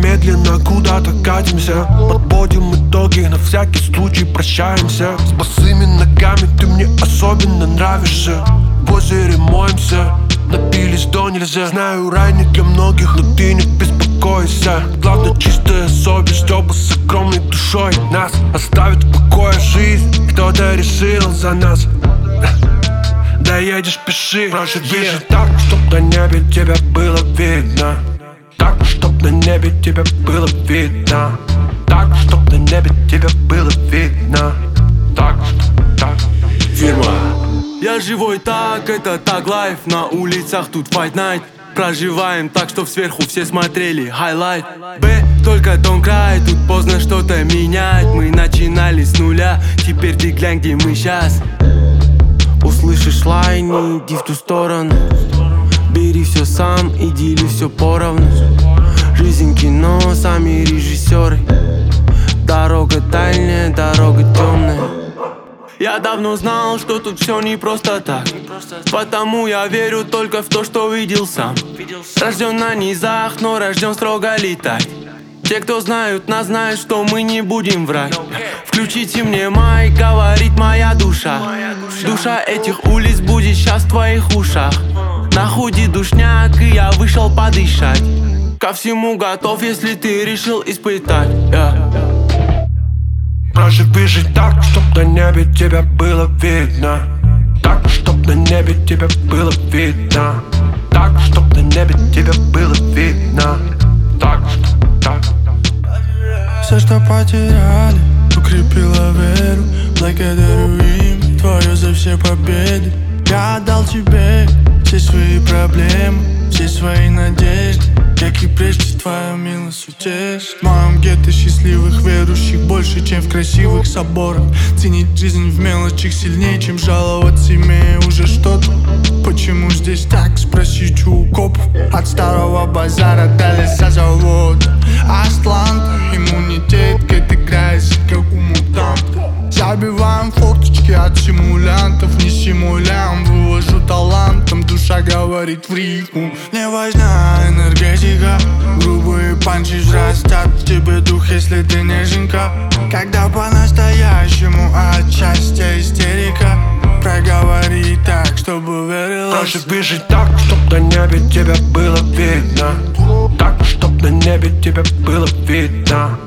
медленно куда-то катимся, подводим итоги, на всякий случай прощаемся. С босыми ногами ты мне особенно нравишься. В озере моемся, напились до нельзя. Знаю, рай не для многих, но ты не беспокойся. Главное чистая совесть, оба с огромной душой. Нас оставит в покое жизнь, кто-то решил за нас. Доедешь, пиши, проще пиши так, чтоб на небе тебя было видно. Так, чтоб на небе тебя было видно. Так, чтоб на небе тебя было видно. Так, так. Фирма. Я живой так, это так лайф. На улицах тут fight night. Проживаем так, что сверху все смотрели highlight. Б, только don't cry, тут поздно что-то менять. Мы начинали с нуля, теперь ты глянь, где мы сейчас. Услышишь лай, не иди в ту сторону. Бери все сам и дели все поровну. Жизнь кино, сами режиссеры. Дорога дальняя, дорога темная. Я давно знал, что тут все не просто так. Потому я верю только в то, что видел сам. Рожден на низах, но рожден строго летать. Те, кто знают нас, знают, что мы не будем врать. Включите мне майк, говорит моя душа. Душа этих улиц будет сейчас в твоих ушах. На худи душняк, и я вышел подышать. Ко всему готов, если ты решил испытать. Проще пиши так, чтоб на небе тебя было видно. Так, чтоб на небе тебя было видно. Так, чтоб на небе тебя было видно. Так, так. Все, что потеряли, укрепило веру. Благодарю им твою за все победы. Я отдал тебе все свои проблемы, все свои надежды. Как и прежде, твоя милость утешит. В моем гетто счастливых верующих больше, чем в красивых соборах. Ценить жизнь в мелочах сильнее, чем жаловаться, имея уже что-то. Почему здесь так, спросить у копов. От старого базара до леса завода. Атланта, иммунитет, как играется, как у мутанта. Забиваем форточки от симулянтов. Не симулянт, вывожу талантом. Душа говорит в рифму. Не важна энергетика, грубые панчи взрастят в тебе дух, если ты неженка. Когда по-настоящему от счастья истерика. Проговори так, чтобы верила. Проще пиши так, чтоб на небе тебя было видно. Так, чтоб на небе тебя было видно.